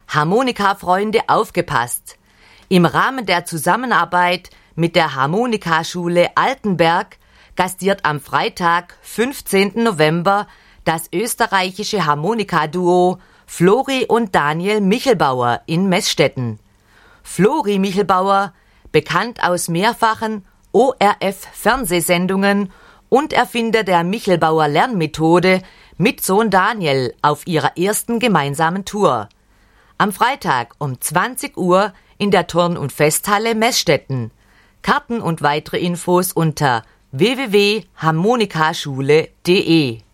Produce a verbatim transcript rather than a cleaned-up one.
Harmonika-Freunde, aufgepasst! Im Rahmen der Zusammenarbeit mit der Harmonikaschule Altenberg gastiert am Freitag, fünfzehnten November, das österreichische Harmonikaduo Flori und Daniel Michelbauer in Meßstetten. Flori Michelbauer, bekannt aus mehrfachen O R F-Fernsehsendungen und Erfinder der Michelbauer Lernmethode, mit Sohn Daniel auf ihrer ersten gemeinsamen Tour. Am Freitag um zwanzig Uhr in der Turn- und Festhalle Meßstetten. Karten und weitere Infos unter w w w punkt harmonikaschule punkt d e.